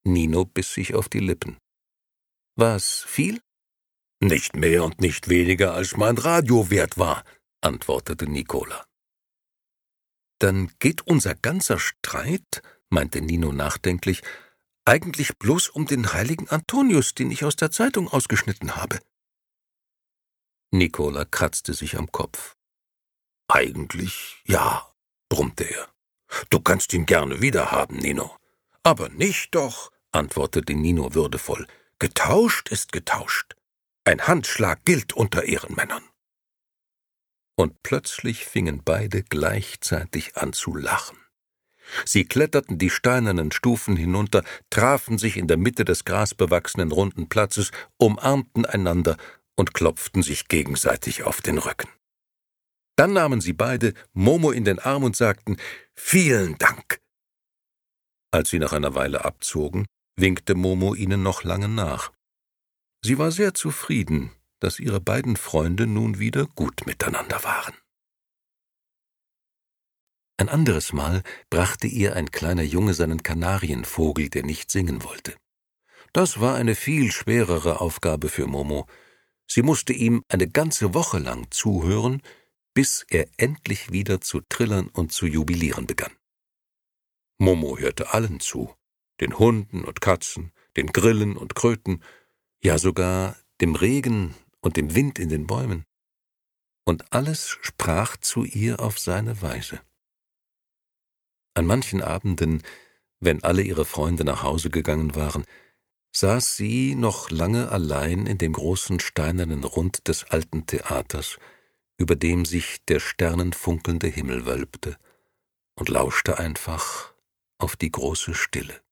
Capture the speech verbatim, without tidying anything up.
Nino biss sich auf die Lippen. »Was, viel?« »Nicht mehr und nicht weniger, als mein Radio wert war«, antwortete Nicola. »Dann geht unser ganzer Streit«, meinte Nino nachdenklich, »eigentlich bloß um den heiligen Antonius, den ich aus der Zeitung ausgeschnitten habe.« Nicola kratzte sich am Kopf. »Eigentlich ja«, brummte er. »Du kannst ihn gerne wiederhaben, Nino.« »Aber nicht doch«, antwortete Nino würdevoll. »Getauscht ist getauscht. Ein Handschlag gilt unter Ehrenmännern.« Und plötzlich fingen beide gleichzeitig an zu lachen. Sie kletterten die steinernen Stufen hinunter, trafen sich in der Mitte des grasbewachsenen runden Platzes, umarmten einander und klopften sich gegenseitig auf den Rücken. Dann nahmen sie beide Momo in den Arm und sagten, »Vielen Dank!« Als sie nach einer Weile abzogen, winkte Momo ihnen noch lange nach. Sie war sehr zufrieden, dass ihre beiden Freunde nun wieder gut miteinander waren. Ein anderes Mal brachte ihr ein kleiner Junge seinen Kanarienvogel, der nicht singen wollte. Das war eine viel schwerere Aufgabe für Momo. Sie musste ihm eine ganze Woche lang zuhören, bis er endlich wieder zu trillern und zu jubilieren begann. Momo hörte allen zu, den Hunden und Katzen, den Grillen und Kröten, ja sogar dem Regen und dem Wind in den Bäumen. Und alles sprach zu ihr auf seine Weise. An manchen Abenden, wenn alle ihre Freunde nach Hause gegangen waren, saß sie noch lange allein in dem großen steinernen Rund des alten Theaters, über dem sich der sternenfunkelnde Himmel wölbte, und lauschte einfach auf die große Stille.